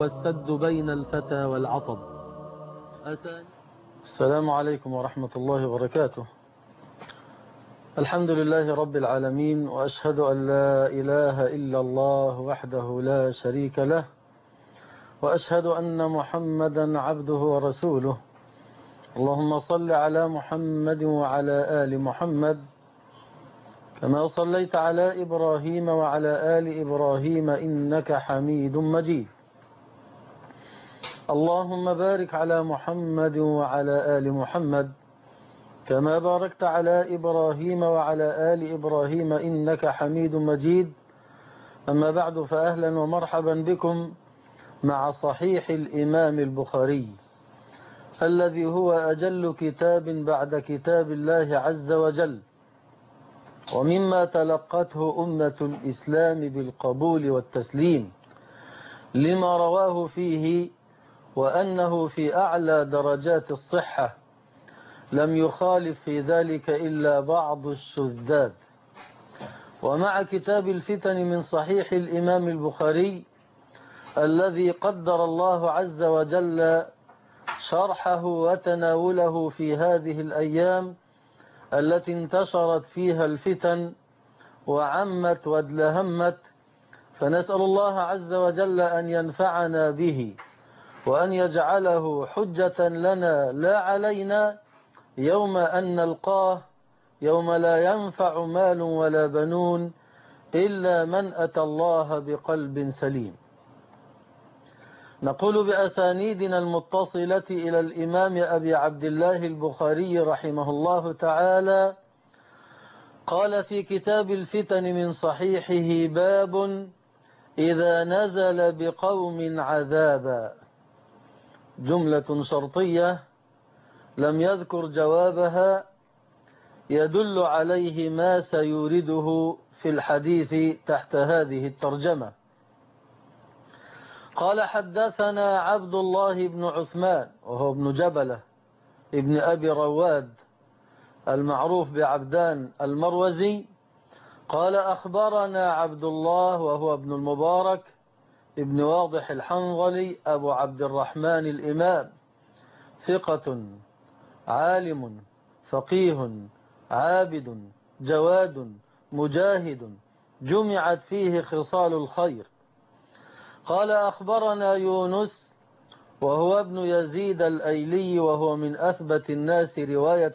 والسد بين الفتى والعطب. السلام عليكم ورحمة الله وبركاته. الحمد لله رب العالمين، وأشهد أن لا إله إلا الله وحده لا شريك له، وأشهد أن محمدا عبده ورسوله. اللهم صل على محمد وعلى آل محمد كما صليت على إبراهيم وعلى آل إبراهيم إنك حميد مجيد. اللهم بارك على محمد وعلى آل محمد كما باركت على إبراهيم وعلى آل إبراهيم إنك حميد مجيد. أما بعد، فأهلا ومرحبا بكم مع صحيح الإمام البخاري، الذي هو أجل كتاب بعد كتاب الله عز وجل، ومما تلقته أمة الإسلام بالقبول والتسليم لما رواه فيه، وأنه في أعلى درجات الصحة، لم يخالف في ذلك إلا بعض الشذاذ. ومع كتاب الفتن من صحيح الإمام البخاري، الذي قدر الله عز وجل شرحه وتناوله في هذه الأيام التي انتشرت فيها الفتن وعمت وادلهمت، فنسأل الله عز وجل أن ينفعنا به، وأن يجعله حجة لنا لا علينا يوم أن نلقاه، يوم لا ينفع مال ولا بنون إلا من أتى الله بقلب سليم. نقول بأسانيدنا المتصلة إلى الإمام أبي عبد الله البخاري رحمه الله تعالى، قال في كتاب الفتن من صحيحه: باب إذا نزل بقوم عذابا. جملة شرطية لم يذكر جوابها، يدل عليه ما سيورده في الحديث تحت هذه الترجمة. قال: حدثنا عبد الله بن عثمان، وهو ابن جبلة ابن أبي رواد المعروف بعبدان المروزي. قال: أخبرنا عبد الله، وهو ابن المبارك ابن واضح الحنظلي أبو عبد الرحمن الإمام، ثقة عالم فقيه عابد جواد مجاهد، جمعت فيه خصال الخير. قال: أخبرنا يونس، وهو ابن يزيد الأيلي، وهو من أثبت الناس رواية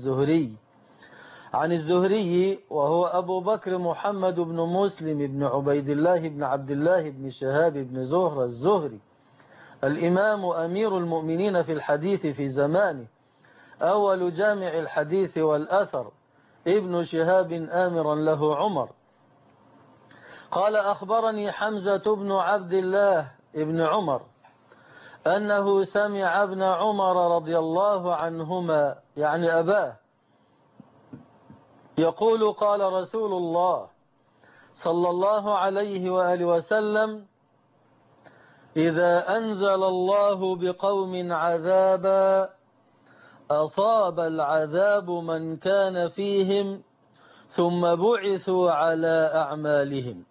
عن الزهري، وهو أبو بكر محمد بن مسلم بن عبيد الله بن عبد الله بن شهاب بن زهر الزهري، الإمام أمير المؤمنين في الحديث في زمانه، أول جامع الحديث والأثر، ابن شهاب آمرا له عمر. قال: أخبرني حمزة بن عبد الله ابن عمر أنه سمع ابن عمر رضي الله عنهما، يعني أباه، يقول: قال رسول الله صلى الله عليه وآله وسلم: إذا أنزل الله بقوم عذابا أصاب العذاب من كان فيهم ثم بعثوا على أعمالهم.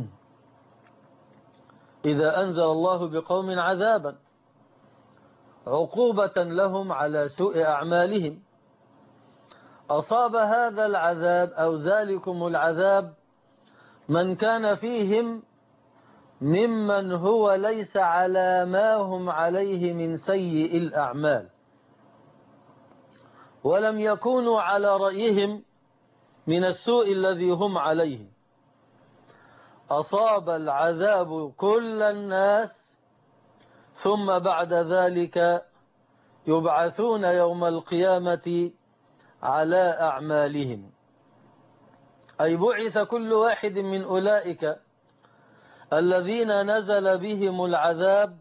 إذا أنزل الله بقوم عذابا، عقوبة لهم على سوء أعمالهم، أصاب هذا العذاب أو ذلكم العذاب من كان فيهم ممن هو ليس على ما هم عليه من سيء الأعمال، ولم يكونوا على رأيهم من السوء الذي هم عليه. أصاب العذاب كل الناس، ثم بعد ذلك يبعثون يوم القيامة على أعمالهم، أي بعث كل واحد من أولئك الذين نزل بهم العذاب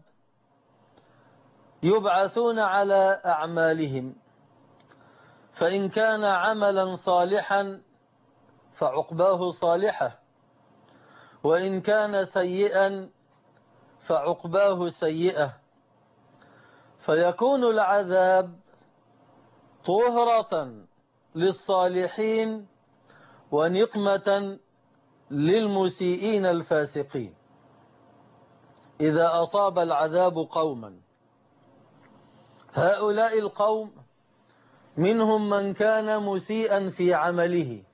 يبعثون على أعمالهم، فإن كان عملا صالحا فعقباه صالحة، وإن كان سيئا فعقباه سيئة، فيكون العذاب طهرة للصالحين ونقمة للمسيئين الفاسقين. إذا أصاب العذاب قوما. هؤلاء القوم منهم من كان مسيئا في عمله،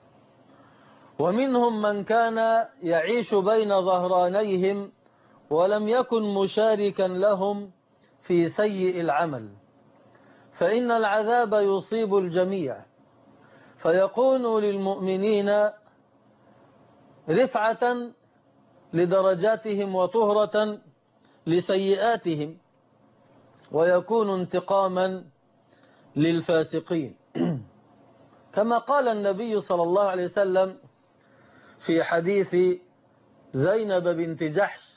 ومنهم من كان يعيش بين ظهرانيهم ولم يكن مشاركا لهم في سيء العمل، فإن العذاب يصيب الجميع، فيكون للمؤمنين رفعة لدرجاتهم وطهرة لسيئاتهم، ويكون انتقاما للفاسقين. كما قال النبي صلى الله عليه وسلم في حديث زينب بنت جحش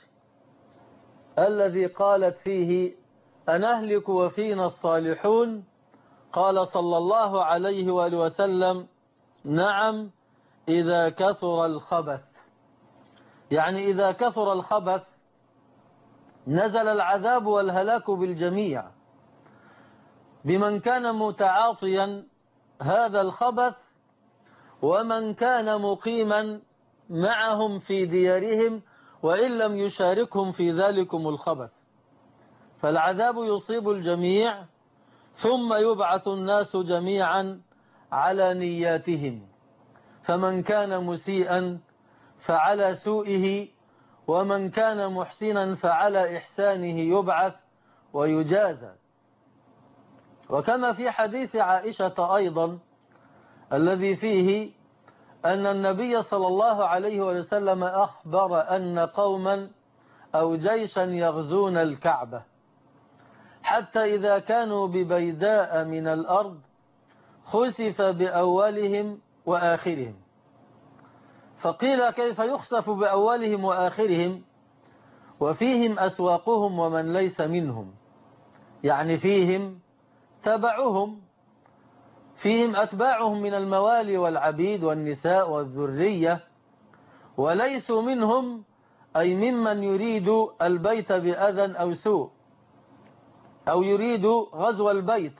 الذي قالت فيه: أنهلك وفينا الصالحون؟ قال صلى الله عليه وآله وسلم: نعم، إذا كثر الخبث. يعني إذا كثر الخبث نزل العذاب والهلاك بالجميع، بمن كان متعاطيا هذا الخبث ومن كان مقيما معهم في ديارهم وإن لم يشاركهم في ذلكم الخبث. فالعذاب يصيب الجميع، ثم يبعث الناس جميعا على نياتهم، فمن كان مسيئا فعلى سوئه، ومن كان محسنا فعلى إحسانه يبعث ويجازى. وكما في حديث عائشة أيضا الذي فيه أن النبي صلى الله عليه وسلم أخبر أن قوما أو جيشا يغزون الكعبة، حتى إذا كانوا ببيداء من الأرض خسف بأولهم وآخرهم. فقيل: كيف يخسف بأولهم وآخرهم وفيهم أسواقهم ومن ليس منهم؟ يعني فيهم تبعهم، فيهم أتباعهم من الموالي والعبيد والنساء والذرية، وليسوا منهم أي ممن يريد البيت بأذى أو سوء أو يريد غزو البيت.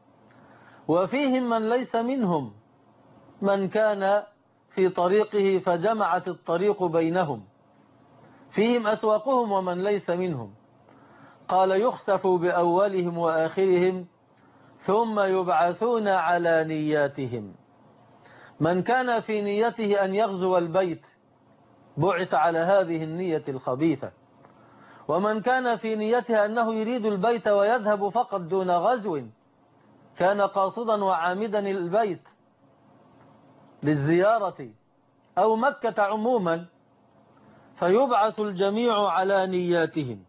وفيهم من ليس منهم، من كان في طريقه فجمعت الطريق بينهم، فيهم أسواقهم ومن ليس منهم. قال: يخسف بأولهم وآخرهم ثم يبعثون على نياتهم. من كان في نيته أن يغزو البيت بعث على هذه النية الخبيثة، ومن كان في نيته أنه يريد البيت ويذهب فقط دون غزو كان قاصدا وعامدا البيت للزيارة أو مكة عموما، فيبعث الجميع على نياتهم.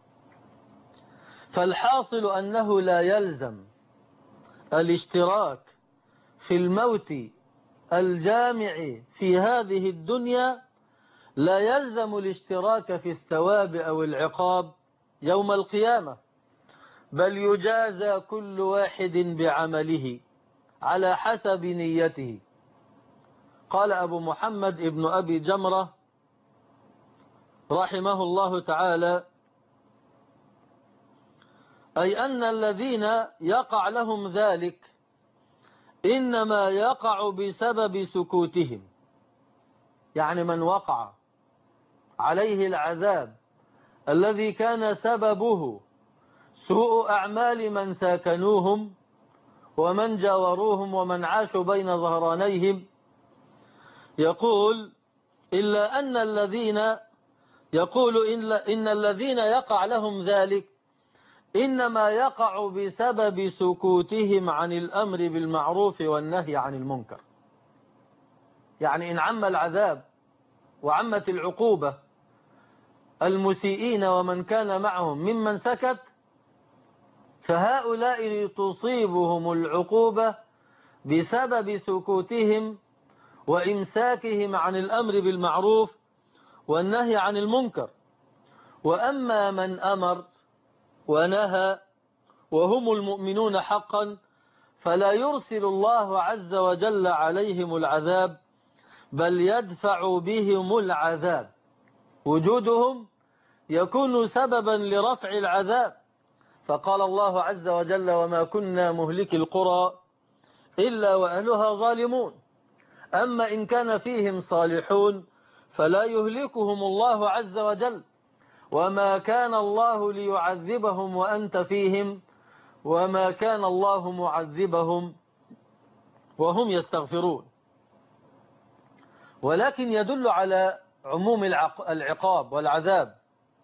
فالحاصل أنه لا يلزم الاشتراك في الموت الجامع في هذه الدنيا، لا يلزم الاشتراك في الثواب أو العقاب يوم القيامة، بل يجازى كل واحد بعمله على حسب نيته. قال أبو محمد ابن أبي جمرة رحمه الله تعالى: أي أن الذين يقع لهم ذلك إنما يقع بسبب سكوتهم. يعني من وقع عليه العذاب الذي كان سببه سوء أعمال من ساكنوهم ومن جاوروهم ومن عاشوا بين ظهرانيهم، يقول إلا أن الذين إن الذين يقع لهم ذلك إنما يقع بسبب سكوتهم عن الأمر بالمعروف والنهي عن المنكر. يعني إن عم العذاب وعمت العقوبة المسيئين ومن كان معهم ممن سكت، فهؤلاء تصيبهم العقوبة بسبب سكوتهم وإمساكهم عن الأمر بالمعروف والنهي عن المنكر. وأما من أمر ونهى وهم المؤمنون حقا فلا يرسل الله عز وجل عليهم العذاب، بل يدفع بهم العذاب. وجودهم يكون سببا لرفع العذاب، فقال الله عز وجل: وما كنا مهلك القرى إلا وأهلها ظالمون. أما إن كان فيهم صالحون فلا يهلكهم الله عز وجل، وما كان الله ليعذبهم وأنت فيهم وما كان الله معذبهم وهم يستغفرون. ولكن يدل على عموم العقاب والعذاب،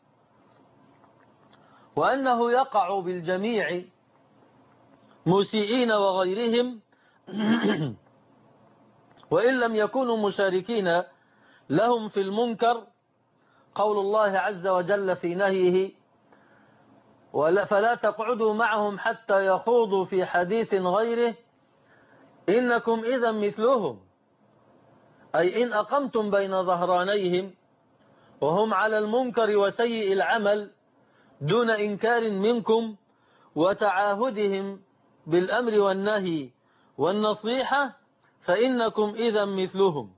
وأنه يقع بالجميع مسيئين وغيرهم وإن لم يكونوا مشاركين لهم في المنكر. قول الله عز وجل في نهيه: فلا تقعدوا معهم حتى يخوضوا في حديث غيره إنكم إذا مثلهم، أي إن أقمتم بين ظهرانيهم وهم على المنكر وسيء العمل دون إنكار منكم وتعاهدهم بالأمر والنهي والنصيحة فإنكم إذا مثلهم.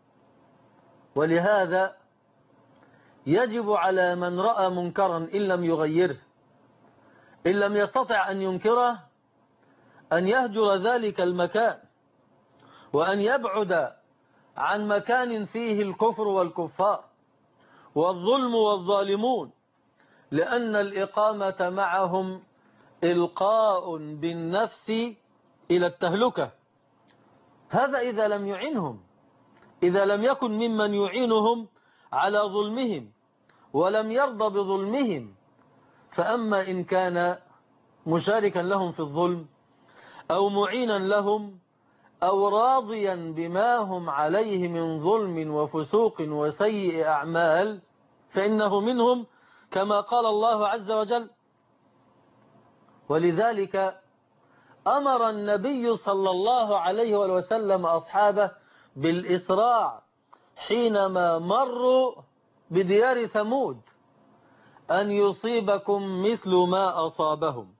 ولهذا يجب على من رأى منكرا إن لم يغيره، إن لم يستطع أن ينكره، أن يهجر ذلك المكان وأن يبعد عن مكان فيه الكفر والكفار والظلم والظالمون، لأن الإقامة معهم إلقاء بالنفس إلى التهلكة. هذا إذا لم يعنهم، إذا لم يكن ممن يعينهم على ظلمهم ولم يرضى بظلمهم. فأما إن كان مشاركا لهم في الظلم أو معينا لهم أو راضيا بما هم عليه من ظلم وفسوق وسيء أعمال فإنه منهم كما قال الله عز وجل. ولذلك أمر النبي صلى الله عليه وسلم أصحابه بالإسراع حينما مروا بديار ثمود أن يصيبكم مثل ما أصابهم.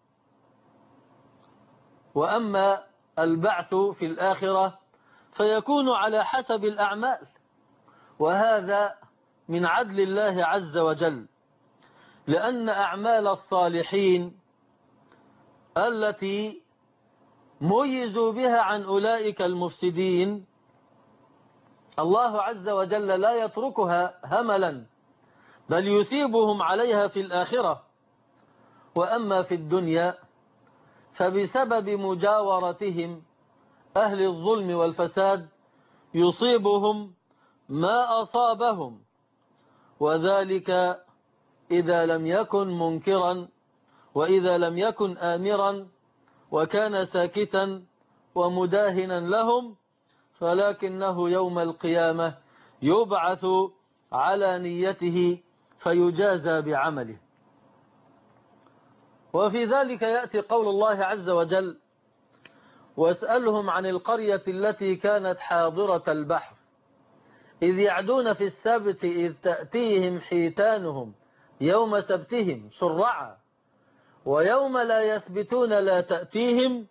وأما البعث في الآخرة فيكون على حسب الأعمال، وهذا من عدل الله عز وجل، لأن أعمال الصالحين التي ميزوا بها عن أولئك المفسدين الله عز وجل لا يتركها هملا، بل يثيبهم عليها في الآخرة. وأما في الدنيا فبسبب مجاورتهم أهل الظلم والفساد يصيبهم ما أصابهم، وذلك إذا لم يكن منكرا وإذا لم يكن آمرا وكان ساكتا ومداهنا لهم، فلكنه يوم القيامة يبعث على نيته فيجازى بعمله. وفي ذلك يأتي قول الله عز وجل: واسألهم عن القرية التي كانت حاضرة البحر إذ يعدون في السبت إذ تأتيهم حيتانهم يوم سبتهم شرعا ويوم لا يثبتون لا تأتيهم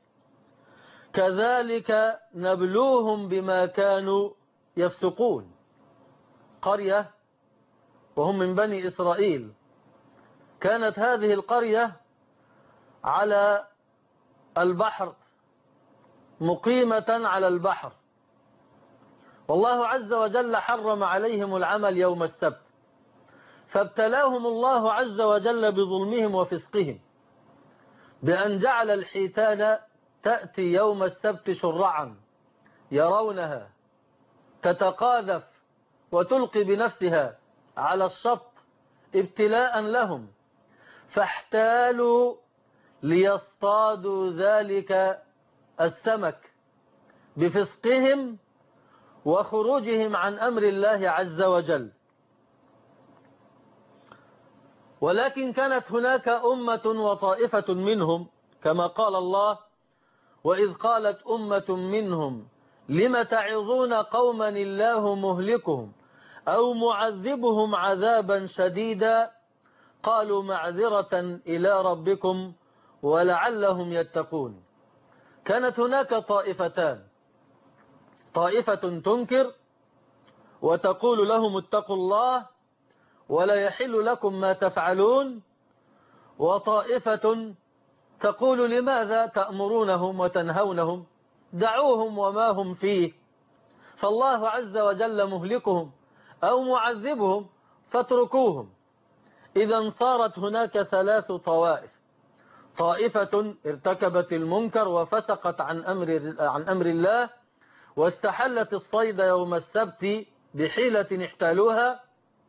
كذلك نبلوهم بما كانوا يفسقون. قرية وهم من بني إسرائيل، كانت هذه القرية على البحر، مقيمة على البحر، والله عز وجل حرم عليهم العمل يوم السبت، فابتلاهم الله عز وجل بظلمهم وفسقهم بأن جعل الحيتان تأتي يوم السبت شرعا يرونها تتقاذف وتلقي بنفسها على الشط ابتلاء لهم، فاحتالوا ليصطادوا ذلك السمك بفسقهم وخروجهم عن أمر الله عز وجل. ولكن كانت هناك أمة وطائفة منهم كما قال الله: وإذ قالت أمة منهم لم تعظون قوما الله مهلكهم أو معذبهم عذابا شديدا قالوا معذرة إلى ربكم ولعلهم يتقون. كانت هناك طائفتان، طائفة تنكر وتقول لهم اتقوا الله ولا يحل لكم ما تفعلون، وطائفة تقول لماذا تأمرونهم وتنهونهم، دعوهم وما هم فيه، فالله عز وجل مهلكهم أو معذبهم فاتركوهم إذا صارت هناك ثلاث طوائف: طائفة ارتكبت المنكر وفسقت عن أمر الله واستحلت الصيد يوم السبت بحيلة احتالوها،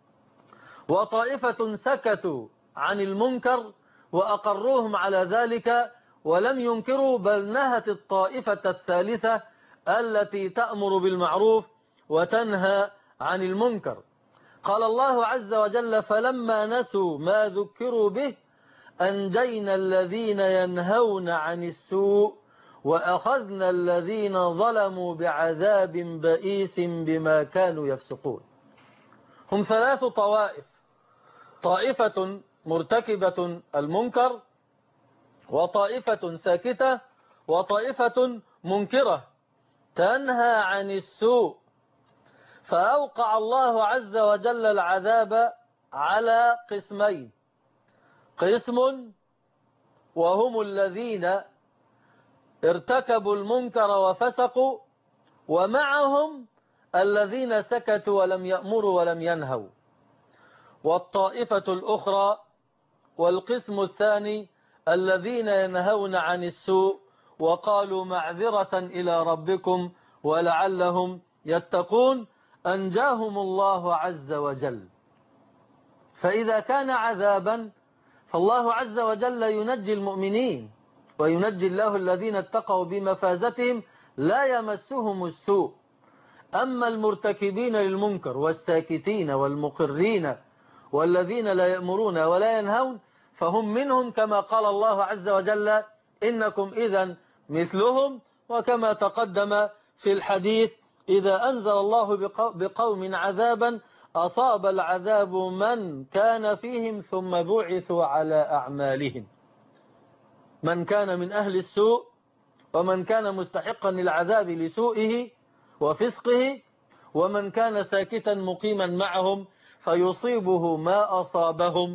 وطائفة سكتوا عن المنكر وأقروهم على ذلك ولم ينكروا، بل نهت الطائفة الثالثة التي تأمر بالمعروف وتنهى عن المنكر. قال الله عز وجل: فلما نسوا ما ذكروا به أنجينا الذين ينهون عن السوء وأخذنا الذين ظلموا بعذاب بئيس بما كانوا يفسقون. هم ثلاث طوائف: طائفة مرتكبة المنكر، وطائفة ساكتة، وطائفة منكرة تنهى عن السوء. فأوقع الله عز وجل العذاب على قسمين: قسم وهم الذين ارتكبوا المنكر وفسقوا، ومعهم الذين سكتوا ولم يأمروا ولم ينهوا. والطائفة الأخرى والقسم الثاني الذين ينهون عن السوء وقالوا معذرة إلى ربكم ولعلهم يتقون، أنجاهم الله عز وجل. فإذا كان عذابا فالله عز وجل ينجي المؤمنين، وينجي الله الذين اتقوا بمفازتهم لا يمسهم السوء. أما المرتكبين للمنكر والساكتين والمقرين والذين لا يأمرون ولا ينهون فهم منهم، كما قال الله عز وجل: إنكم إذا مثلهم. وكما تقدم في الحديث: إذا أنزل الله بقوم عذابا أصاب العذاب من كان فيهم ثم بعثوا على أعمالهم. من كان من أهل السوء ومن كان مستحقا للعذاب لسوءه وفسقه، ومن كان ساكتا مقيما معهم فيصيبه ما أصابهم،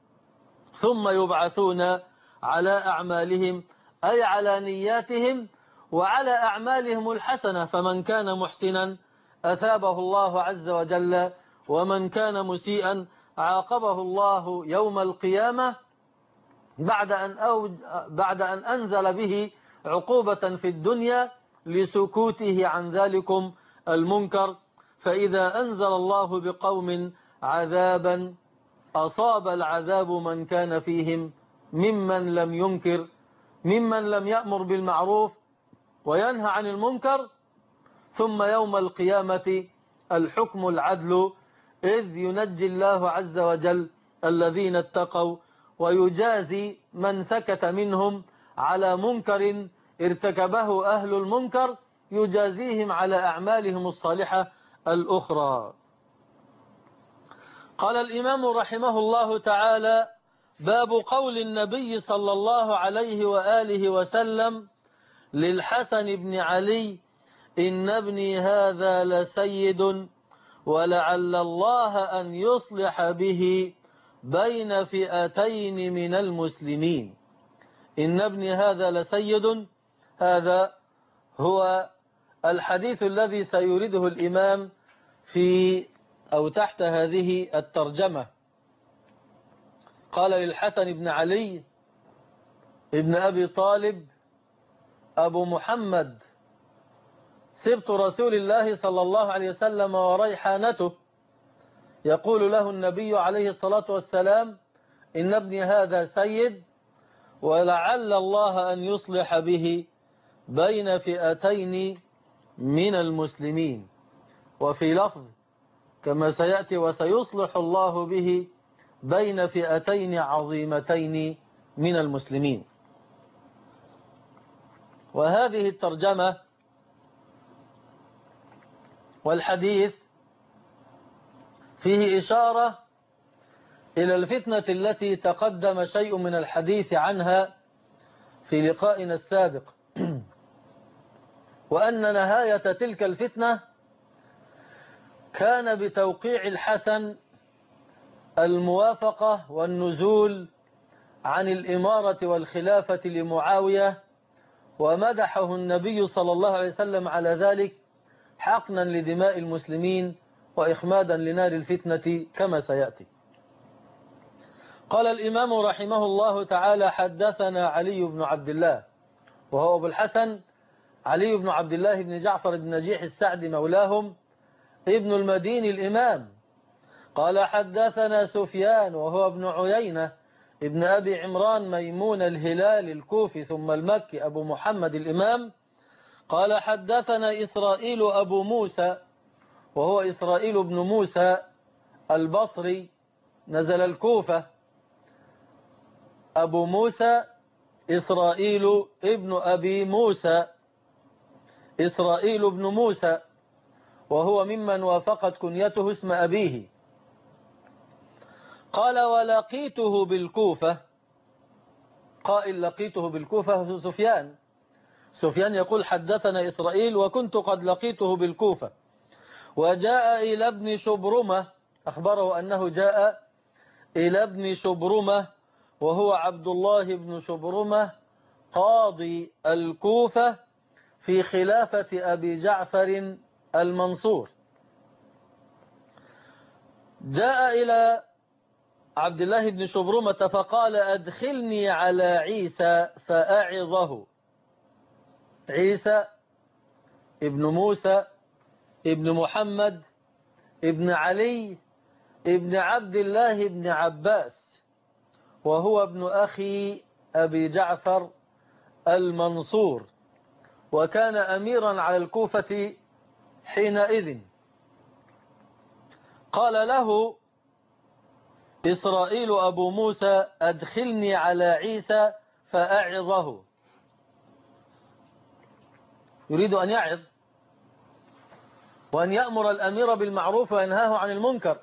ثم يبعثون على أعمالهم، أي على نياتهم وعلى أعمالهم الحسنة. فمن كان محسنا أثابه الله عز وجل، ومن كان مسيئا عاقبه الله يوم القيامة بعد أن أنزل به عقوبة في الدنيا لسكوته عن ذلكم المنكر. فإذا أنزل الله بقوم عذابا أصاب العذاب من كان فيهم ممن لم ينكر، ممن لم يأمر بالمعروف وينهى عن المنكر. ثم يوم القيامة الحكم العدل، إذ ينجي الله عز وجل الذين اتقوا ويجازي من سكت منهم على منكر ارتكبه أهل المنكر، يجازيهم على أعمالهم الصالحة الأخرى. قال الإمام رحمه الله تعالى: باب قول النبي صلى الله عليه وآله وسلم للحسن بن علي: إن ابني هذا لسيد ولعل الله أن يصلح به بين فئتين من المسلمين. إن ابني هذا لسيد، هذا هو الحديث الذي سيريده الإمام في أو تحت هذه الترجمة. قال للحسن بن علي ابن أبي طالب أبو محمد سبط رسول الله صلى الله عليه وسلم وريحانته، يقول له النبي عليه الصلاة والسلام: إن ابني هذا سيد ولعل الله أن يصلح به بين فئتين من المسلمين. وفي لفظ كما سيأتي: وسيصلح الله به بين فئتين عظيمتين من المسلمين. وهذه الترجمة والحديث فيه إشارة إلى الفتنة التي تقدم شيء من الحديث عنها في لقائنا السابق، وأن نهاية تلك الفتنة كان بتوقيع الحسن الموافقة والنزول عن الإمارة والخلافة لمعاوية، ومدحه النبي صلى الله عليه وسلم على ذلك حقنا لدماء المسلمين وإخمادا لنار الفتنة كما سيأتي. قال الإمام رحمه الله تعالى: حدثنا علي بن عبد الله، وهو أبو الحسن علي بن عبد الله بن جعفر بن نجيح السعدي مولاهم ابن المديني الإمام. قال: حدثنا سفيان، وهو ابن عيينة ابن أبي عمران ميمون الهلال الكوفي ثم المكي أبو محمد الإمام. قال: حدثنا إسرائيل أبو موسى، وهو إسرائيل بن موسى البصري نزل الكوفة. أبو موسى إسرائيل ابن أبي موسى، إسرائيل بن موسى، وهو ممن وافقت كنيته اسم أبيه. قال: ولقيته بالكوفة، قائل لقيته بالكوفة سفيان. سفيان يقول: حدثنا إسرائيل وكنت قد لقيته بالكوفة. وجاء إلى ابن شبرمة، أخبره أنه جاء إلى ابن شبرمة، وهو عبد الله بن شبرمة قاضي الكوفة في خلافة أبي جعفر المنصور. جاء إلى عبد الله بن شبرمة فقال: أدخلني على عيسى فأعظه. عيسى ابن موسى ابن محمد ابن علي ابن عبد الله ابن عباس، وهو ابن أخي أبي جعفر المنصور، وكان أميرا على الكوفة حينئذ. قال له إسرائيل أبو موسى: أدخلني على عيسى فأعظه. يريد أن يعظ وأن يأمر الأمير بالمعروف وينهاه عن المنكر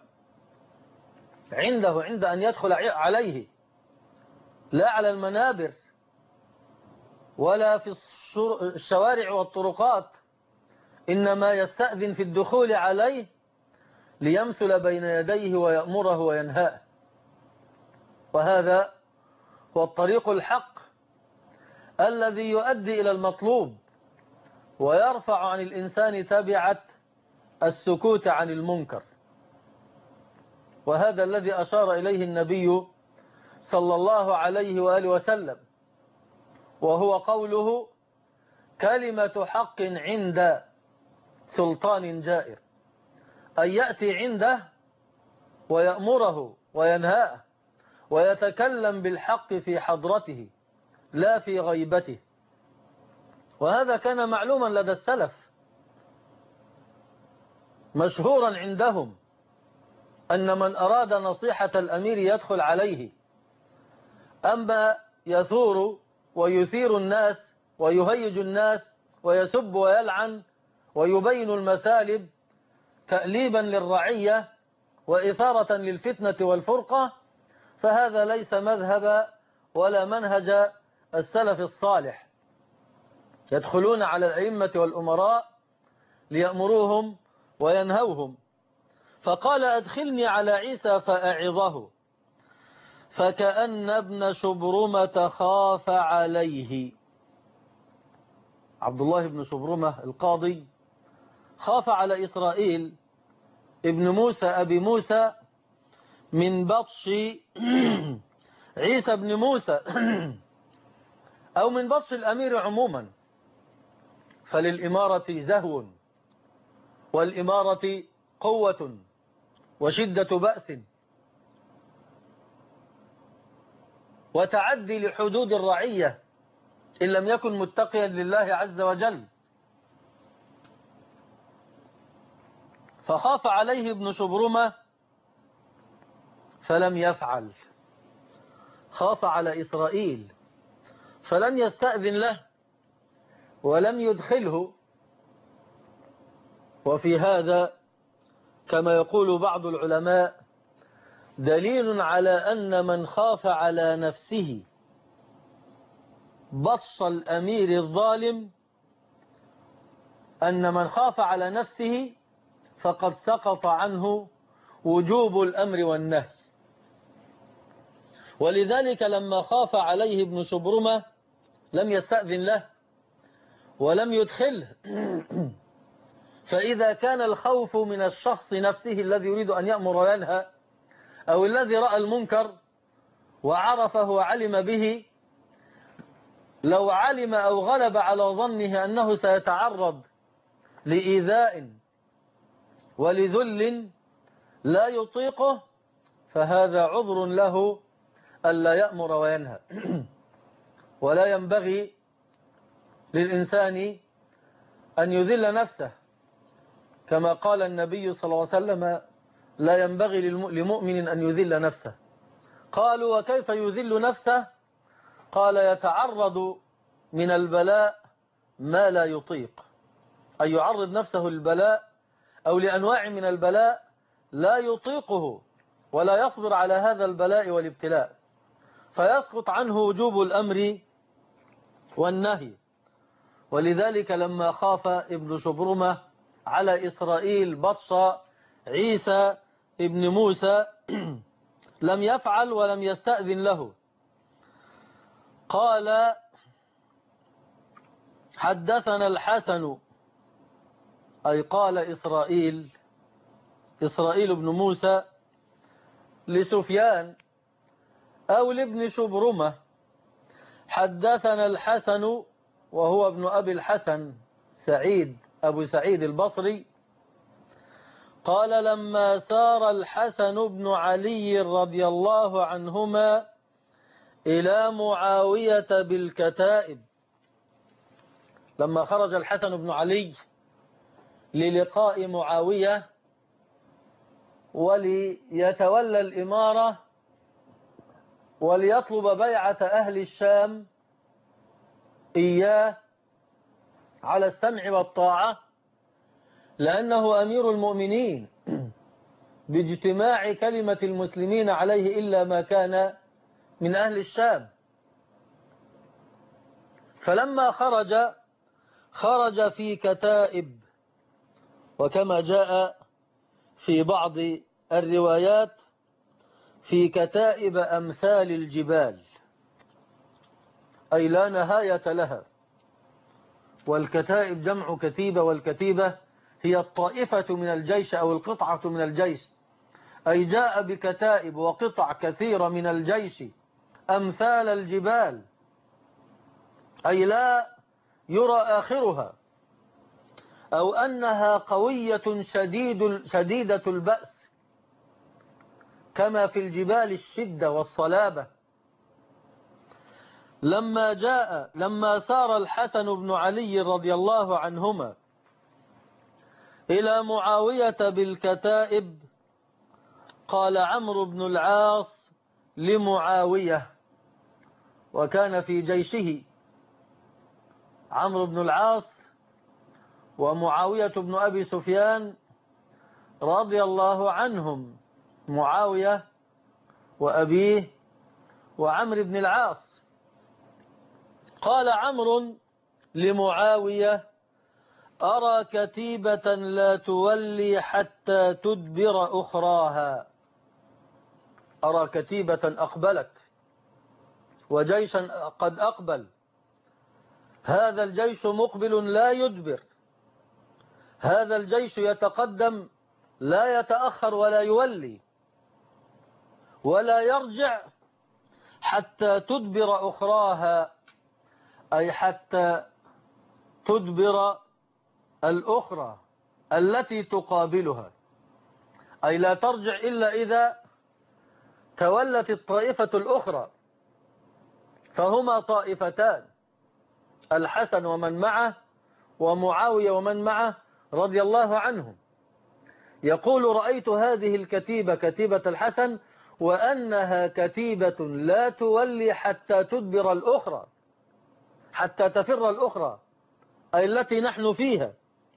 عند أن يدخل عليه، لا على المنابر ولا في الشوارع والطرقات، إنما يستأذن في الدخول عليه ليمثل بين يديه ويأمره وينهاه. وهذا هو الطريق الحق الذي يؤدي إلى المطلوب ويرفع عن الإنسان تبعة السكوت عن المنكر. وهذا الذي أشار إليه النبي صلى الله عليه وآله وسلم، وهو قوله: كلمة حق عند سلطان جائر، أن يأتي عنده ويأمره وينهاه ويتكلم بالحق في حضرته لا في غيبته. وهذا كان معلوما لدى السلف، مشهورا عندهم أن من أراد نصيحة الأمير يدخل عليه، أما يثور ويثير الناس ويهيج الناس ويسب ويلعن ويبين المثالب تأليبا للرعية وإثارة للفتنة والفرقة، فهذا ليس مذهب ولا منهج السلف الصالح. يدخلون على الأئمة والأمراء ليأمروهم وينهوهم. فقال: أدخلني على عيسى فأعظه. فكأن ابن شبرمة خاف عليه. عبد الله بن شبرمة القاضي خاف على إسرائيل ابن موسى أبي موسى من بطش عيسى بن موسى أو من بطش الأمير عموما. فللإمارة زهو، والإمارة قوة وشدة بأس وتعدي لحدود الرعية إن لم يكن متقيا لله عز وجل. فخاف عليه ابن شبرمة فلم يفعل. خاف على إسرائيل فلم يستأذن له ولم يدخله. وفي هذا كما يقول بعض العلماء دليل على أن من خاف على نفسه بطش الأمير الظالم، أن من خاف على نفسه فقد سقط عنه وجوب الأمر والنهي. ولذلك لما خاف عليه ابن شبرمة لم يستأذن له ولم يدخله. فإذا كان الخوف من الشخص نفسه الذي يريد أن يأمر وينهى أو الذي رأى المنكر وعرفه وعلم به، لو علم أو غلب على ظنه أنه سيتعرض لإيذاء ولذل لا يطيقه، فهذا عذر له ألا يأمر وينهى. ولا ينبغي للإنسان أن يذل نفسه، كما قال النبي صلى الله عليه وسلم: لا ينبغي لمؤمن أن يذل نفسه. قالوا: وكيف يذل نفسه؟ قال: يتعرض من البلاء ما لا يطيق، أي يعرض نفسه للبلاء أو لأنواع من البلاء لا يطيقه ولا يصبر على هذا البلاء والابتلاء، فيسقط عنه وجوب الأمر والنهي. ولذلك لما خاف ابن شبرمة على إسرائيل بطش عيسى ابن موسى لم يفعل ولم يستأذن له. قال: حدثنا الحسن، أي قال إسرائيل بن موسى لسفيان أو لابن شبرمة: حدثنا الحسن، وهو ابن أبي الحسن سعيد أبو سعيد البصري، قال: لما سار الحسن بن علي رضي الله عنهما إلى معاوية بالكتائب، لما خرج الحسن بن علي للقاء معاوية وليتولى الإمارة وليطلب بيعة أهل الشام إياه على السمع والطاعة، لأنه أمير المؤمنين باجتماع كلمة المسلمين عليه إلا ما كان من أهل الشام. فلما خرج في كتائب، وكما جاء في بعض الروايات في كتائب أمثال الجبال، أي لا نهاية لها. والكتائب جمع كتيبة، والكتيبة هي الطائفة من الجيش أو القطعة من الجيش، أي جاء بكتائب وقطع كثيرة من الجيش أمثال الجبال، أي لا يرى آخرها، أو أنها قوية شديدة البأس، كما في الجبال الشدة والصلابة. لما سار الحسن بن علي رضي الله عنهما إلى معاوية بالكتائب، قال عمرو بن العاص لمعاوية، وكان في جيشه عمرو بن العاص ومعاوية بن أبي سفيان رضي الله عنهم، معاوية وأبيه وعمرو بن العاص. قال عمرو لمعاوية: أرى كتيبة لا تولي حتى تدبر أخراها. أرى كتيبة أقبلت وجيشا قد أقبل، هذا الجيش مقبل لا يدبر، هذا الجيش يتقدم لا يتأخر ولا يولي ولا يرجع حتى تدبر أخراها، أي حتى تدبر الأخرى التي تقابلها، أي لا ترجع إلا إذا تولت الطائفة الأخرى. فهما طائفتان، الحسن ومن معه ومعاوية ومن معه رضي الله عنهم. يقول: رأيت هذه الكتيبة كتيبة الحسن وأنها كتيبة لا تولي حتى تدبر الأخرى، حتى تفر الأخرى، أي التي نحن فيها.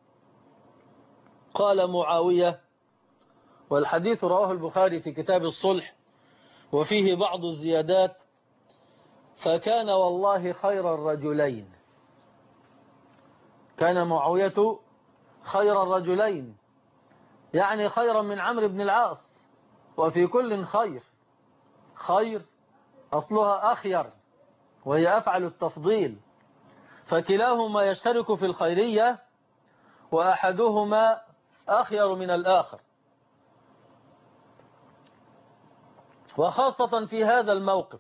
قال معاوية، والحديث رواه البخاري في كتاب الصلح وفيه بعض الزيادات: فكان والله خير الرجلين. كان معاوية خير الرجلين، يعني خيرا من عمرو بن العاص، وفي كل خير أصلها أخير، وهي أفعل التفضيل، فكلاهما يشترك في الخيرية، وأحدهما أخير من الآخر. وخاصة في هذا الموقف.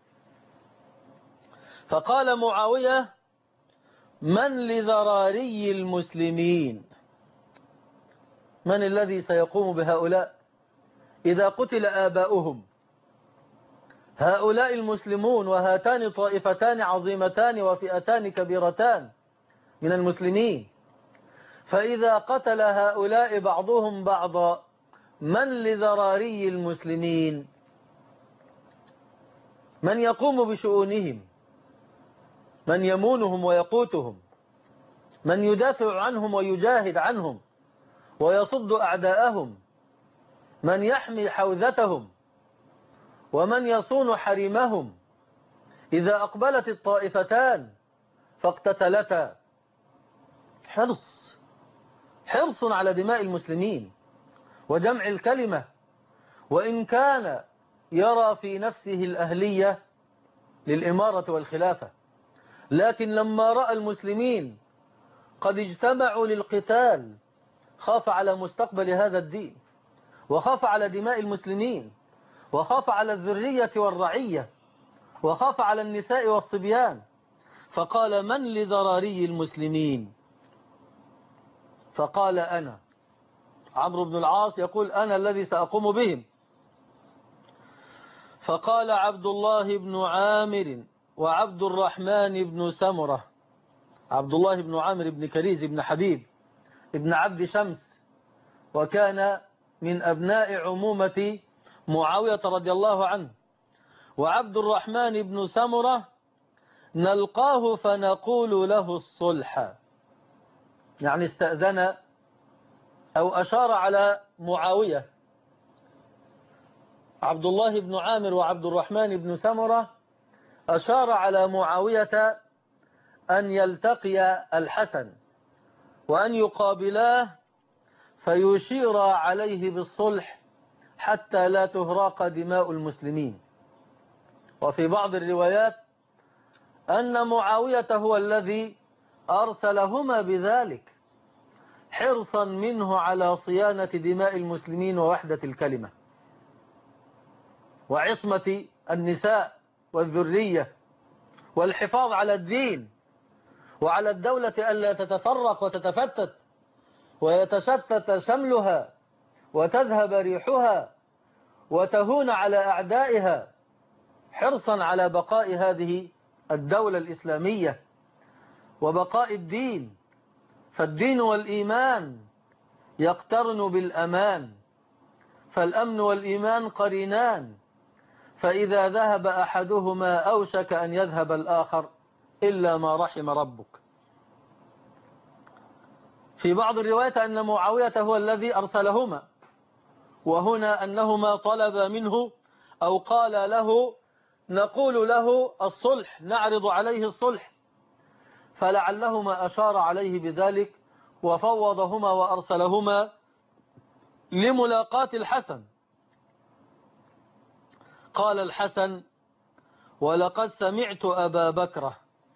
فقال معاوية: من لذراري المسلمين؟ من الذي سيقوم بهؤلاء إذا قتل آباؤهم؟ هؤلاء المسلمون، وهاتان طائفتان عظيمتان وفئتان كبيرتان من المسلمين، فإذا قتل هؤلاء بعضهم بعضا من لذراري المسلمين؟ من يقوم بشؤونهم؟ من يمونهم ويقوتهم؟ من يدافع عنهم ويجاهد عنهم ويصد أعداءهم؟ من يحمي حوزتهم ومن يصون حريمهم إذا أقبلت الطائفتان فاقتتلتا؟ حرص على دماء المسلمين وجمع الكلمة، وإن كان يرى في نفسه الأهلية للإمارة والخلافة، لكن لما رأى المسلمين قد اجتمعوا للقتال خاف على مستقبل هذا الدين، وخاف على دماء المسلمين، وخاف على الذرية والرعية، وخاف على النساء والصبيان، فقال: من لذراري المسلمين؟ فقال: أنا. عمرو بن العاص يقول: أنا الذي سأقوم بهم. فقال عبد الله بن عامر وعبد الرحمن بن سمرة، عبد الله بن عامر بن كريز بن حبيب ابن عبد شمس، وكان من أبناء عمومة معاوية رضي الله عنه، وعبد الرحمن بن سمرة: نلقاه فنقول له الصلح، يعني استأذن أو أشار على معاوية. عبد الله بن عامر وعبد الرحمن بن سمرة أشار على معاوية أن يلتقي الحسن وأن يقابلاه فيشير عليه بالصلح حتى لا تهراق دماء المسلمين. وفي بعض الروايات أن معاوية هو الذي أرسلهما بذلك حرصا منه على صيانة دماء المسلمين ووحدة الكلمة وعصمة النساء والذرية والحفاظ على الدين وعلى الدولة ألا تتفرق وتتفتت ويتشتت شملها وتذهب ريحها وتهون على أعدائها، حرصا على بقاء هذه الدولة الإسلامية وبقاء الدين. فالدين والإيمان يقترن بالأمان، فالأمن والإيمان قرينان، فإذا ذهب أحدهما أوشك أن يذهب الآخر إلا ما رحم ربك. في بعض الروايات أن معاوية هو الذي أرسلهما، وهنا أنهما طلب منه أو قال له: نقول له الصلح، نعرض عليه الصلح، فلعلهما أشار عليه بذلك وفوضهما وأرسلهما لملاقاة الحسن. قال الحسن: ولقد سمعت أبا بكر.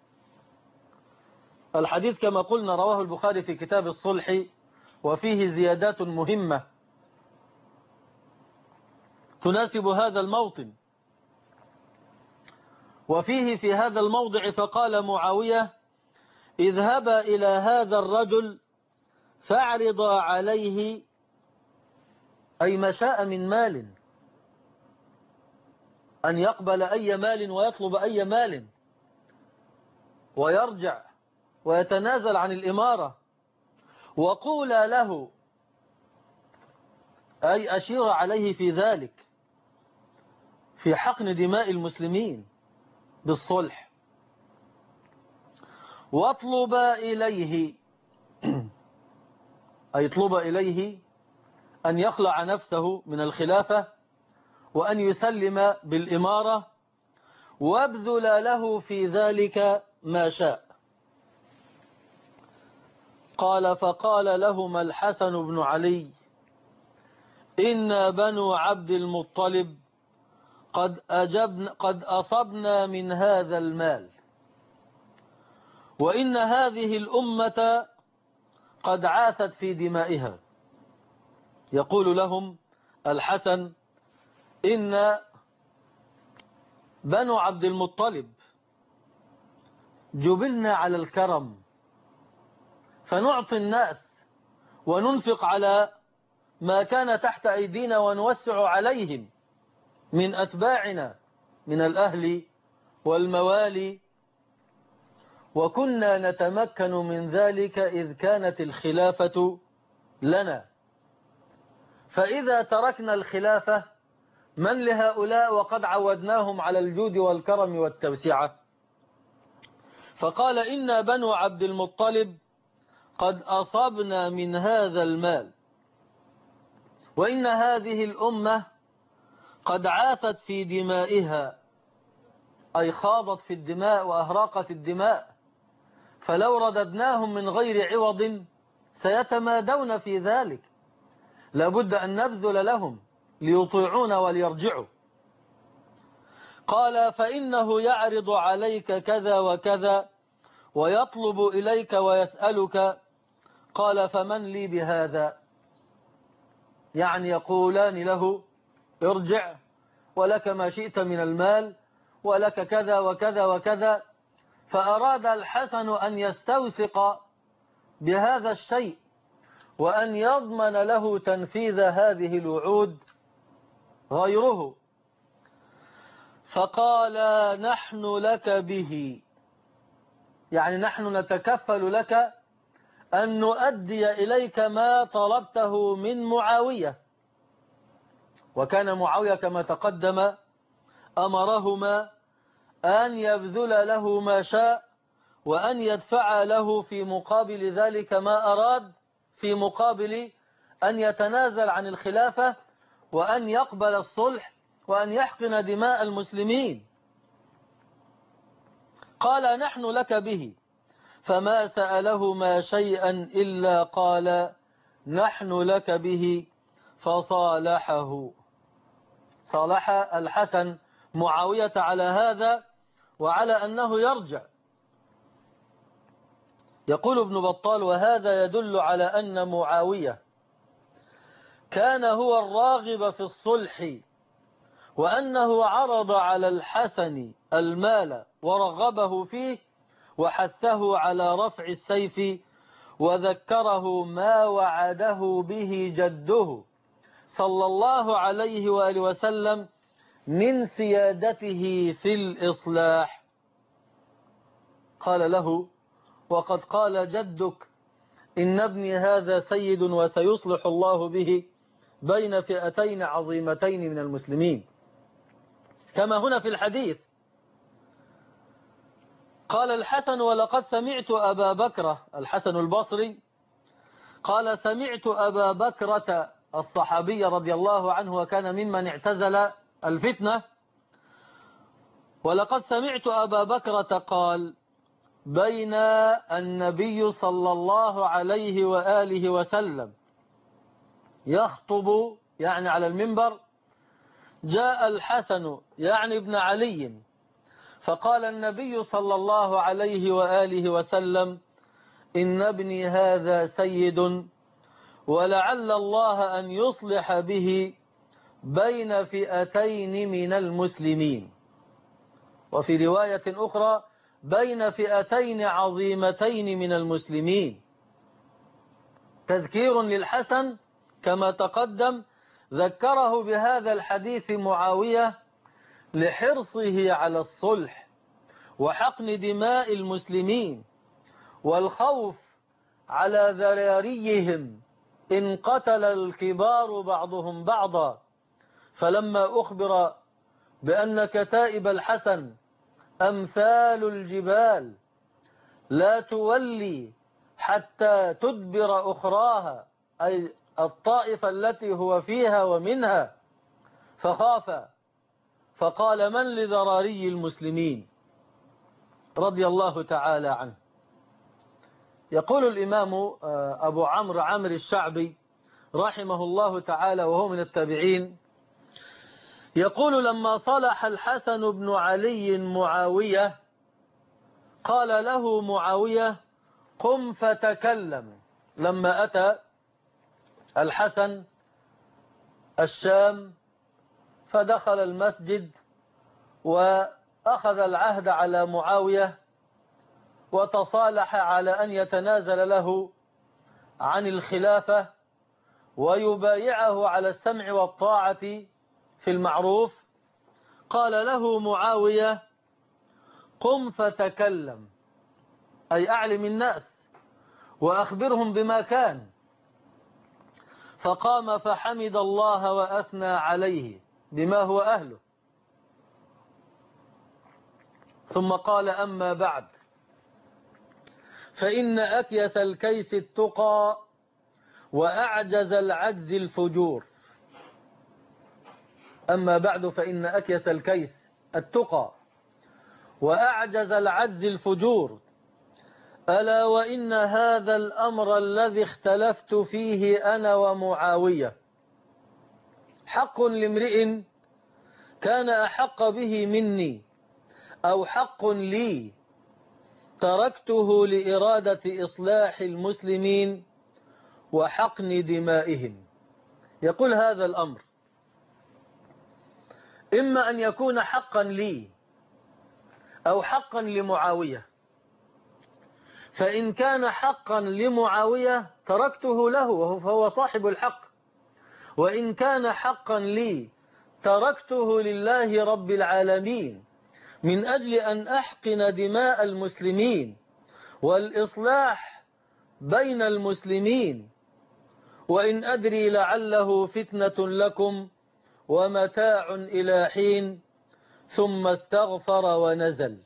الحديث كما قلنا رواه البخاري في كتاب الصلح، وفيه زيادات مهمة تناسب هذا الموطن. وفيه في هذا الموضع: فقال معاوية: اذهبا إلى هذا الرجل فاعرضا عليه أي ما شاء من مال، أن يقبل أي مال ويطلب أي مال ويرجع ويتنازل عن الإمارة، وقولا له أي أشير عليه في ذلك في حقن دماء المسلمين بالصلح، واطلب إليه أي اطلب إليه أن يخلع نفسه من الخلافة وأن يسلم بالإمارة، وابذل له في ذلك ما شاء. قال: فقال لهما الحسن بن علي: إنا بنو عبد المطلب قد أصبنا من هذا المال، وإن هذه الأمة قد عاثت في دمائها. يقول لهم الحسن: إن بنو عبد المطلب جبلنا على الكرم، فنعطي الناس وننفق على ما كان تحت أيدينا ونوسع عليهم من أتباعنا من الأهل والموالي، وكنا نتمكن من ذلك إذ كانت الخلافة لنا. فإذا تركنا الخلافة من لهؤلاء وقد عودناهم على الجود والكرم والتوسعة؟ فقال إن بنو عبد المطلب قد أصبنا من هذا المال، وإن هذه الأمة قد عافت في دمائها، أي خاضت في الدماء وأهراقت الدماء، فلو رددناهم من غير عوض سيتمادون في ذلك، لابد أن نبذل لهم ليطيعون وليرجعوا. قال فإنه يعرض عليك كذا وكذا ويطلب إليك ويسألك. قال فمن لي بهذا؟ يعني يقولان له ارجع ولك ما شئت من المال ولك كذا وكذا وكذا. فأراد الحسن أن يستوثق بهذا الشيء وأن يضمن له تنفيذ هذه الوعود غيره، فقال نحن لك به، يعني نحن نتكفل لك أن نؤدي إليك ما طلبته من معاوية. وكان معاوية كما تقدم أمرهما أن يبذل له ما شاء وأن يدفع له في مقابل ذلك ما أراد، في مقابل أن يتنازل عن الخلافة وأن يقبل الصلح وأن يحقن دماء المسلمين. قال نحن لك به، فما سألهما شيئا إلا قال نحن لك به، فصالحه. صالح الحسن معاوية على هذا وعلى أنه يرجع. يقول ابن بطال وهذا يدل على أن معاوية كان هو الراغب في الصلح، وأنه عرض على الحسن المال ورغبه فيه وحثه على رفع السيف، وذكره ما وعده به جده صلى الله عليه وآله وسلم من سيادته في الإصلاح. قال له وقد قال جدك إن ابني هذا سيد وسيصلح الله به بين فئتين عظيمتين من المسلمين، كما هنا في الحديث. قال الحسن ولقد سمعت أبا بكرة، الحسن البصري قال سمعت أبا بكرة الصحابي رضي الله عنه وكان ممن اعتزل الفتنة، ولقد سمعت أبا بكرة قال بين النبي صلى الله عليه وآله وسلم يخطب يعني على المنبر، جاء الحسن يعني ابن علي، فقال النبي صلى الله عليه وآله وسلم إن ابني هذا سيد ولعل الله أن يصلح به بين فئتين من المسلمين، وفي رواية أخرى بين فئتين عظيمتين من المسلمين. تذكير للحسن كما تقدم، ذكره بهذا الحديث معاوية لحرصه على الصلح وحقن دماء المسلمين والخوف على ذراريهم إن قتل الكبار بعضهم بعضا. فلما أخبر بأن كتائب الحسن أمثال الجبال لا تولي حتى تدبر أخراها، أي الطائفة التي هو فيها ومنها، فخاف فقال من لذراري المسلمين رضي الله تعالى عنه. يقول الإمام أبو عمرو الشعبي رحمه الله تعالى وهو من التابعين، يقول لما صلح الحسن بن علي معاوية قال له معاوية قم فتكلم. لما أتى الحسن الشام فدخل المسجد وقال أخذ العهد على معاوية وتصالح على أن يتنازل له عن الخلافة ويبايعه على السمع والطاعة في المعروف، قال له معاوية: قم فتكلم، أي أعلم الناس وأخبرهم بما كان. فقام فحمد الله وأثنى عليه بما هو أهله، ثم قال: أما بعد، فإن أكيس الكيس التقى وأعجز العجز الفجور. أما بعد، فإن أكيس الكيس التقى وأعجز العجز الفجور، ألا وإن هذا الأمر الذي اختلفت فيه أنا ومعاوية حق لامرئ كان أحق به مني، أو حق لي تركته لإرادة إصلاح المسلمين وحقن دمائهم. يقول هذا الأمر إما أن يكون حقا لي أو حقا لمعاوية، فإن كان حقا لمعاوية تركته له فهو صاحب الحق، وإن كان حقا لي تركته لله رب العالمين من أجل أن أحقن دماء المسلمين والإصلاح بين المسلمين، وإن أدري لعله فتنة لكم ومتاع إلى حين، ثم استغفر ونزل.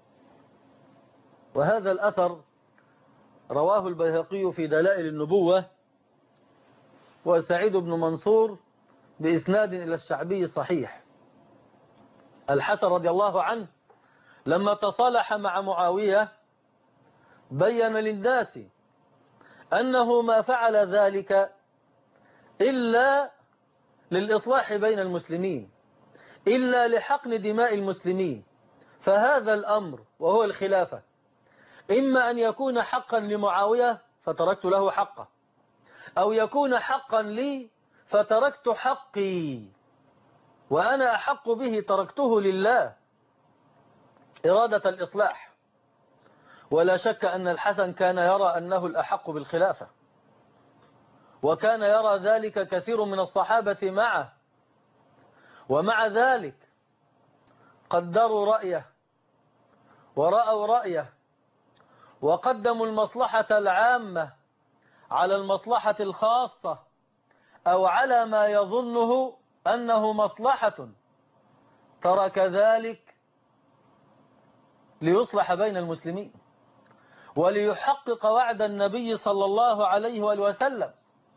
وهذا الأثر رواه البيهقي في دلائل النبوة وسعيد بن منصور بإسناد إلى الشعبي صحيح. الحسن رضي الله عنه لما تصالح مع معاوية بين للناس أنه ما فعل ذلك إلا للإصلاح بين المسلمين، إلا لحقن دماء المسلمين. فهذا الأمر وهو الخلافة إما أن يكون حقا لمعاوية فتركت له حقه، أو يكون حقا لي فتركت حقي وأنا أحق به تركته لله إرادة الإصلاح. ولا شك أن الحسن كان يرى أنه الأحق بالخلافة، وكان يرى ذلك كثير من الصحابة معه، ومع ذلك قدروا رأيه ورأوا رأيه وقدموا المصلحة العامة على المصلحة الخاصة، أو على ما يظنه أنه مصلحة، ترك ذلك ليصلح بين المسلمين وليحقق وعد النبي صلى الله عليه وآله وسلم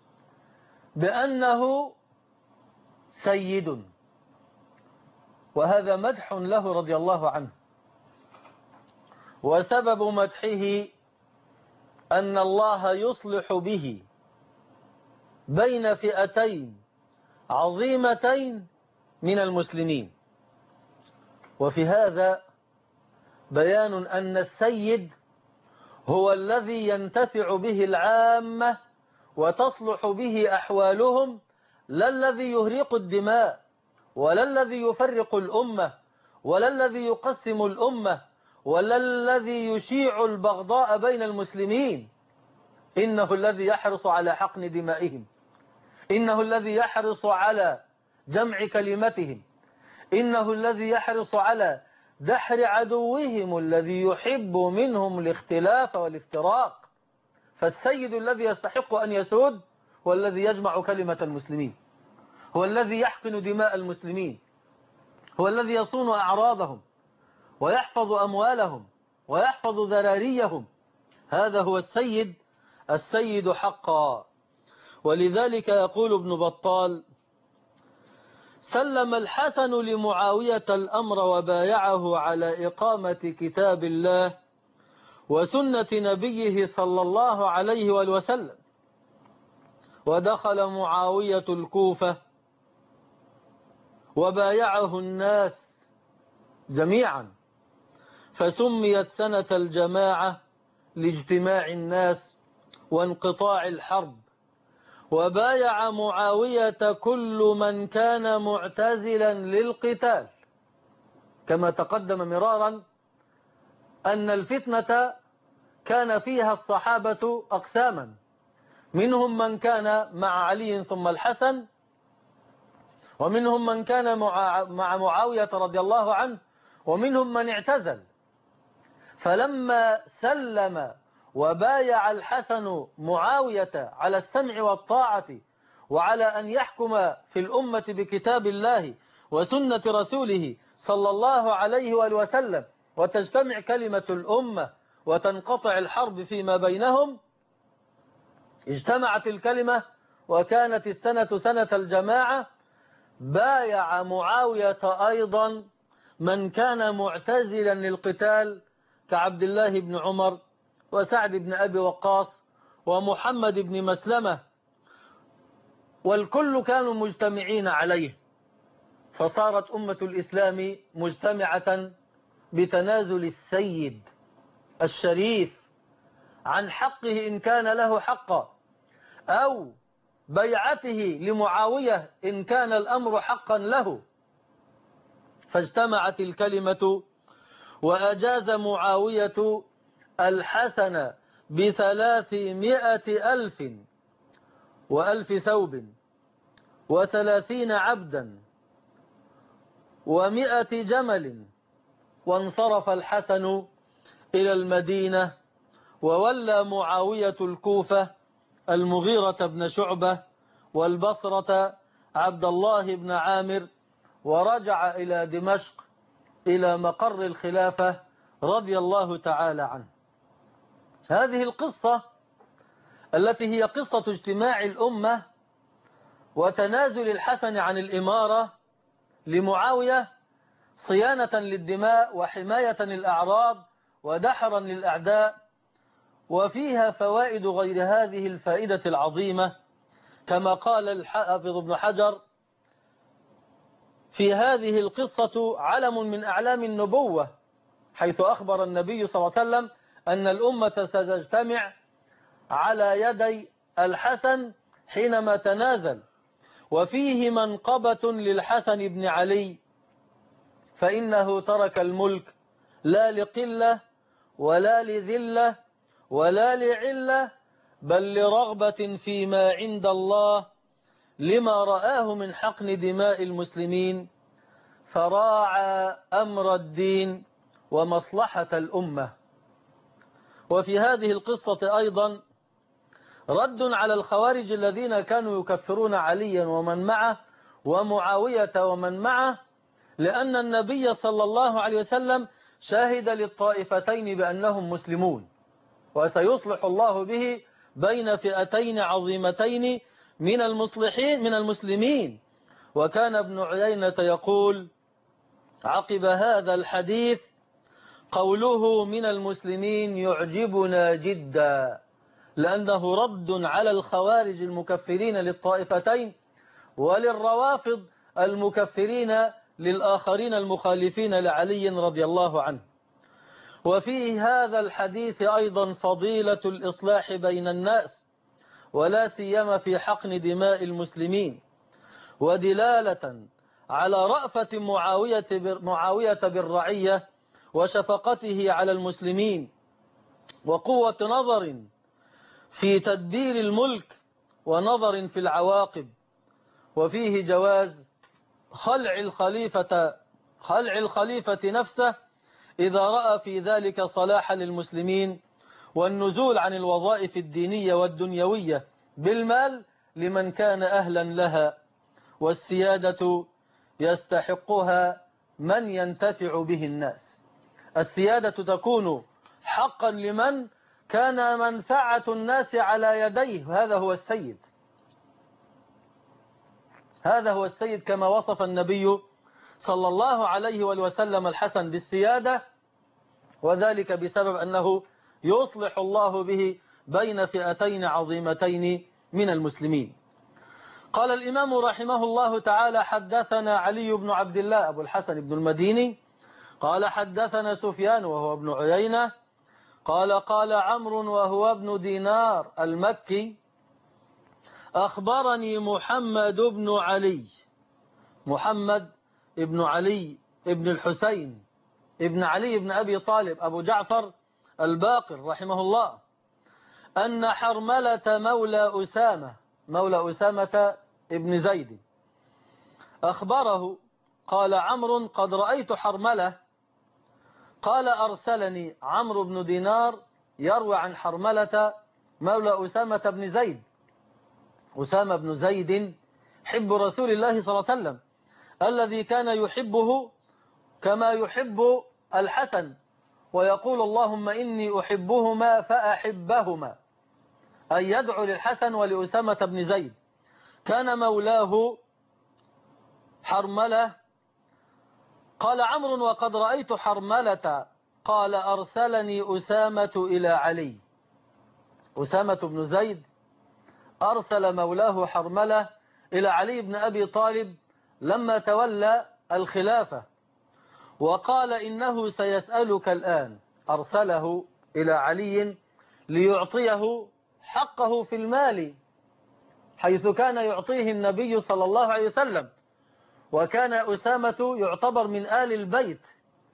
بأنه سيد. وهذا مدح له رضي الله عنه، وسبب مدحه أن الله يصلح به بين فئتين عظيمتين من المسلمين. وفي هذا بيان أن السيد هو الذي ينتفع به العامة وتصلح به أحوالهم، لا الذي يهريق الدماء، ولا الذي يفرق الأمة، ولا الذي يقسم الأمة، ولا الذي يشيع البغضاء بين المسلمين. إنه الذي يحرص على حقن دمائهم، إنه الذي يحرص على جمع كلمتهم، إنه الذي يحرص على دحر عدوهم الذي يحب منهم الاختلاف والافتراق. فالسيد الذي يستحق أن يسود هو الذي يجمع كلمة المسلمين، هو الذي يحقن دماء المسلمين، هو الذي يصون أعراضهم ويحفظ أموالهم ويحفظ ذراريهم. هذا هو السيد، السيد حقا. ولذلك يقول ابن بطال: سلم الحسن لمعاوية الأمر وبايعه على إقامة كتاب الله وسنة نبيه صلى الله عليه وآله وسلم، ودخل معاوية الكوفة وبايعه الناس جميعا، فسميت سنة الجماعة لاجتماع الناس وانقطاع الحرب. وبايع معاوية كل من كان معتزلا للقتال. كما تقدم مرارا أن الفتنة كان فيها الصحابة أقساما، منهم من كان مع علي ثم الحسن، ومنهم من كان مع معاوية رضي الله عنه، ومنهم من اعتزل. فلما سلم وبايع الحسن معاوية على السمع والطاعة وعلى أن يحكم في الأمة بكتاب الله وسنة رسوله صلى الله عليه وآله وسلم، وتجتمع كلمة الأمة وتنقطع الحرب فيما بينهم، اجتمعت الكلمة وكانت السنة سنة الجماعة. بايع معاوية أيضا من كان معتزلا للقتال كعبد الله بن عمر وسعد بن أبي وقاص ومحمد بن مسلمة، والكل كانوا مجتمعين عليه، فصارت أمة الإسلام مجتمعة بتنازل السيد الشريف عن حقه إن كان له حقا، أو بيعته لمعاوية إن كان الأمر حقا له. فاجتمعت الكلمة وأجاز معاوية الحسن ب300,000 وألف ثوب 30 عبدا 100 جمل، وانصرف الحسن إلى المدينة، وولى معاوية الكوفة المغيرة بن شعبة، والبصرة عبد الله بن عامر، ورجع إلى دمشق إلى مقر الخلافة رضي الله تعالى عنه. هذه القصة التي هي قصة اجتماع الأمة وتنازل الحسن عن الإمارة لمعاوية صيانة للدماء وحماية للأعراض ودحرا للأعداء، وفيها فوائد غير هذه الفائدة العظيمة، كما قال الحافظ ابن حجر: في هذه القصة علم من أعلام النبوة، حيث أخبر النبي صلى الله عليه وسلم أن الأمة ستجتمع على يدي الحسن حينما تنازل. وفيه منقبة للحسن بن علي، فإنه ترك الملك لا لقلة ولا لذلة ولا لعلة، بل لرغبة فيما عند الله، لما رآه من حقن دماء المسلمين، فراعى أمر الدين ومصلحة الأمة. وفي هذه القصة أيضا رد على الخوارج الذين كانوا يكفرون عليا ومن معه ومعاوية ومن معه، لأن النبي صلى الله عليه وسلم شاهد للطائفتين بأنهم مسلمون، وسيصلح الله به بين فئتين عظيمتين من المسلمين. وكان ابن عيينة يقول عقب هذا الحديث: قوله من المسلمين يعجبنا جدا، لأنه رد على الخوارج المكفرين للطائفتين وللروافض المكفرين للآخرين المخالفين لعلي رضي الله عنه. وفي هذا الحديث أيضا فضيلة الإصلاح بين الناس، ولا سيما في حقن دماء المسلمين، ودلالة على رأفة معاوية بالرعية وشفقته على المسلمين، وقوة نظر في تدبير الملك ونظر في العواقب. وفيه جواز خلع الخليفة نفسه إذا رأى في ذلك صلاحا للمسلمين، والنزول عن الوظائف الدينية والدنيوية بالمال لمن كان أهلا لها، والسيادة يستحقها من ينتفع به الناس. السيادة تكون حقا لمن كان منفعة الناس على يديه، هذا هو السيد، هذا هو السيد، كما وصف النبي صلى الله عليه وسلم الحسن بالسيادة، وذلك بسبب أنه يصلح الله به بين فئتين عظيمتين من المسلمين. قال الإمام رحمه الله تعالى: حدثنا علي بن عبد الله أبو الحسن بن المديني قال حدثنا سفيان وهو ابن عيينة قال عمرو وهو ابن دينار المكي: أخبرني محمد بن علي ابن الحسين ابن علي بن أبي طالب أبو جعفر الباقر رحمه الله أن حرملة مولى أسامة ابن زيد أخبره قال عمرو قد رأيت حرملة، قال أرسلني عمرو بن دينار يروي عن حرملة مولى أسامة بن زيد. أسامة بن زيد حب رسول الله صلى الله عليه وسلم الذي كان يحبه كما يحب الحسن، ويقول اللهم إني أحبهما فأحبهما، أي يدعو للحسن ولأسامة بن زيد. كان مولاه حرملة. قال عمرو وقد رأيت حرملة، قال أرسلني أسامة إلى علي. أسامة بن زيد أرسل مولاه حرملة إلى علي بن أبي طالب لما تولى الخلافة، وقال إنه سيسألك الآن. أرسله إلى علي ليعطيه حقه في المال، حيث كان يعطيه النبي صلى الله عليه وسلم، وكان أسامة يعتبر من آل البيت.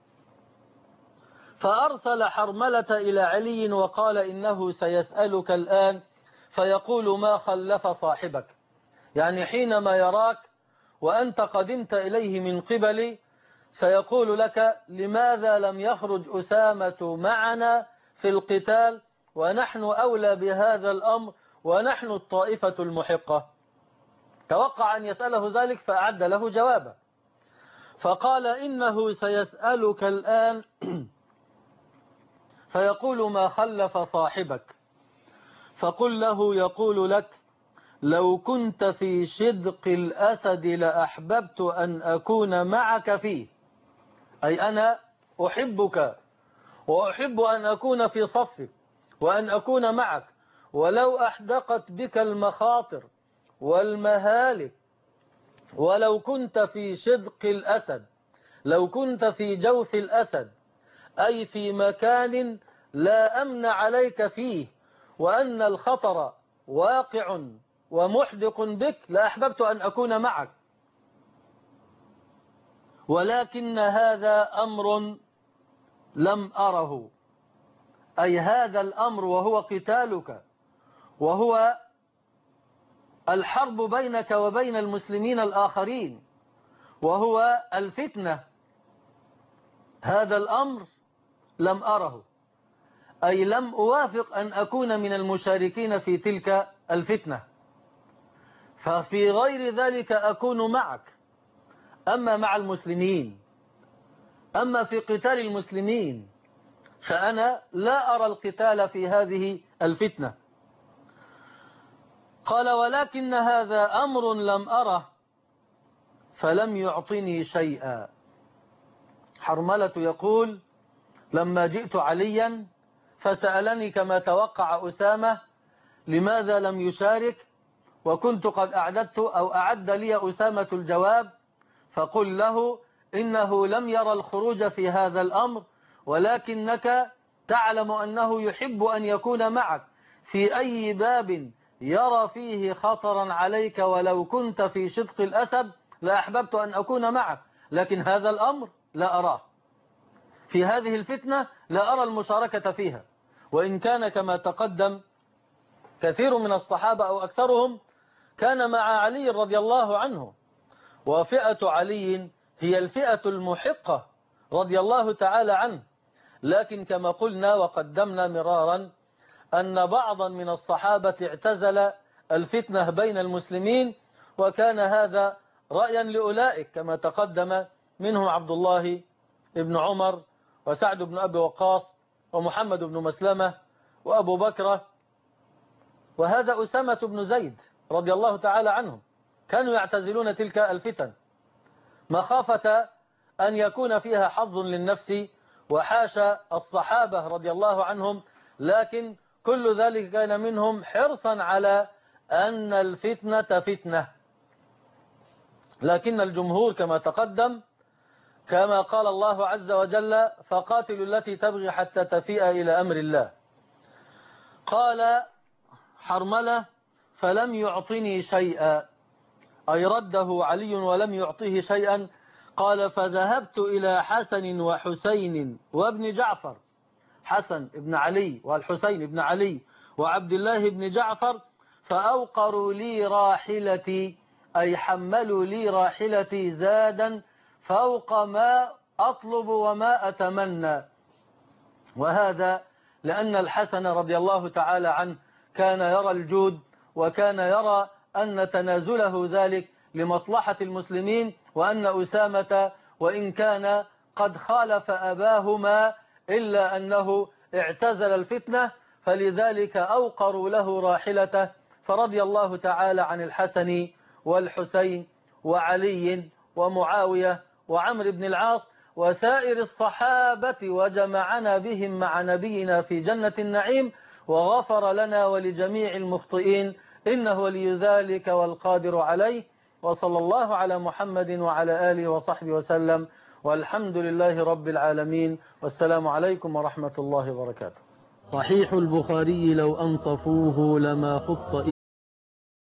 فأرسل حرملة إلى علي وقال إنه سيسألك الآن فيقول ما خلف صاحبك، يعني حينما يراك وأنت قدمت إليه من قبل سيقول لك لماذا لم يخرج أسامة معنا في القتال ونحن أولى بهذا الأمر ونحن الطائفة المحقة. توقع أن يسأله ذلك فأعد له جوابا، فقال إنه سيسألك الآن فيقول ما خلف صاحبك، فقل له يقول لك لو كنت في شدق الأسد لأحببت أن أكون معك فيه، أي أنا أحبك وأحب أن أكون في صفك وأن أكون معك، ولو أحدقت بك المخاطر والمهالك، ولو كنت في شدق الأسد، لو كنت في جوف الأسد، أي في مكان لا أمن عليك فيه وأن الخطر واقع ومحدق بك لأحببت أن أكون معك، ولكن هذا أمر لم أره، أي هذا الأمر وهو قتالك وهو الحرب بينك وبين المسلمين الآخرين وهو الفتنة، هذا الأمر لم أره، أي لم أوافق أن أكون من المشاركين في تلك الفتنة، ففي غير ذلك أكون معك. أما مع المسلمين، أما في قتال المسلمين فأنا لا أرى القتال في هذه الفتنة. قال ولكن هذا أمر لم أره فلم يعطني شيئا. حرملة يقول لما جئت عليا فسألني كما توقع أسامة لماذا لم يشارك، وكنت قد أعددت أو أعد لي أسامة الجواب، فقل له إنه لم يرى الخروج في هذا الأمر، ولكنك تعلم أنه يحب أن يكون معك في أي باب يرى فيه خطرا عليك، ولو كنت في شدق الأسد لأحببت أن أكون معك، لكن هذا الأمر لا أراه في هذه الفتنة، لا أرى المشاركة فيها. وإن كان كما تقدم كثير من الصحابة أو أكثرهم كان مع علي رضي الله عنه، وفئة علي هي الفئة المحقة رضي الله تعالى عنه. لكن كما قلنا وقدمنا مرارا أن بعضا من الصحابة اعتزل الفتنة بين المسلمين، وكان هذا رأيا لأولئك كما تقدم منهم عبد الله بن عمر وسعد بن أبي وقاص ومحمد بن مسلمة وأبو بكر، وهذا أسامة بن زيد رضي الله تعالى عنهم، كانوا يعتزلون تلك الفتن مخافة أن يكون فيها حظ للنفس، وحاشا الصحابة رضي الله عنهم، لكن كل ذلك كان منهم حرصا على أن الفتنة فتنة. لكن الجمهور كما تقدم كما قال الله عز وجل فقاتلوا التي تبغي حتى تفيء إلى أمر الله. قال حرملة فلم يعطني شيئا، أي رده علي ولم يعطيه شيئا. قال فذهبت إلى حسن وحسين وابن جعفر، حسن بن علي والحسين بن علي وعبد الله بن جعفر، فأوقروا لي راحلتي، أي حملوا لي راحلتي زادا فوق ما أطلب وما أتمنى. وهذا لأن الحسن رضي الله تعالى عنه كان يرى الجود، وكان يرى أن تنازله ذلك لمصلحة المسلمين، وأن أسامة وإن كان قد خالف أباهما إلا أنه اعتزل الفتنة، فلذلك أوقروا له راحلته. فرضي الله تعالى عن الحسن والحسين وعلي ومعاوية وعمرو بن العاص وسائر الصحابة، وجمعنا بهم مع نبينا في جنة النعيم، وغفر لنا ولجميع المخطئين، إنه ولي ذلك والقادر عليه. وصلى الله على محمد وعلى آله وصحبه وسلم، والحمد لله رب العالمين، والسلام عليكم ورحمة الله وبركاته. صحيح البخاري لو أنصفوه لما خط